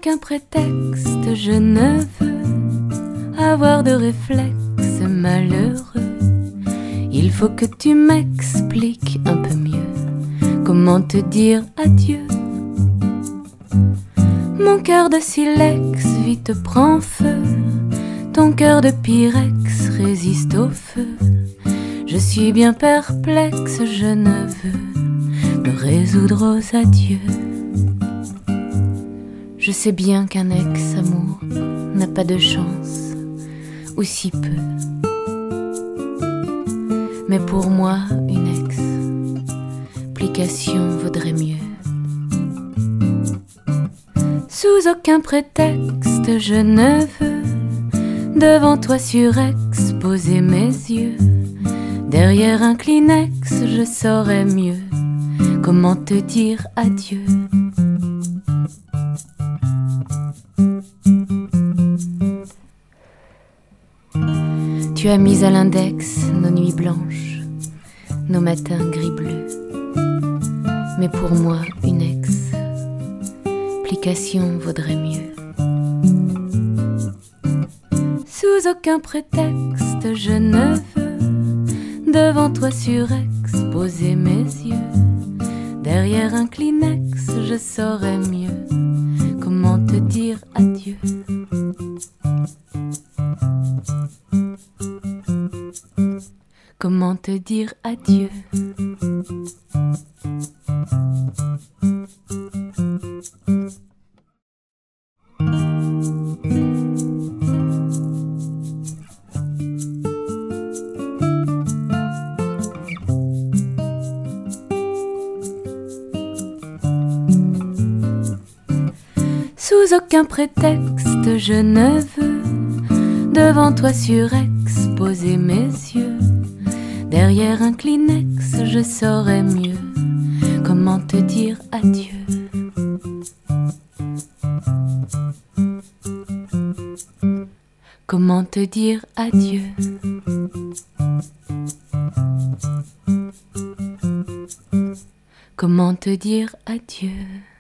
aucun prétexte, je ne veux avoir de réflexe malheureux. Il faut que tu m'expliques un peu mieux comment te dire adieu. Mon cœur de silex vite prend feu, ton cœur de pyrex résiste au feu. Je suis bien perplexe, je ne veux me résoudre aux adieux. Je sais bien qu'un ex-amour n'a pas de chance, ou si peu. Mais pour moi, une explication vaudrait mieux. Sous aucun prétexte, je ne veux devant toi surexposer mes yeux. Derrière un Kleenex, je saurais mieux comment te dire adieu. Tu as mis à l'index nos nuits blanches, nos matins gris-bleus. Mais pour moi, une explication vaudrait mieux. Sous aucun prétexte, je ne veux devant toi surexposer mes yeux. Derrière un Kleenex, je saurais mieux comment te dire adieu. Comment te dire adieu? Sous aucun prétexte, je ne veux devant toi surexposer mes yeux. Derrière un Kleenex, je saurais mieux comment te dire adieu. Comment te dire adieu? Comment te dire adieu?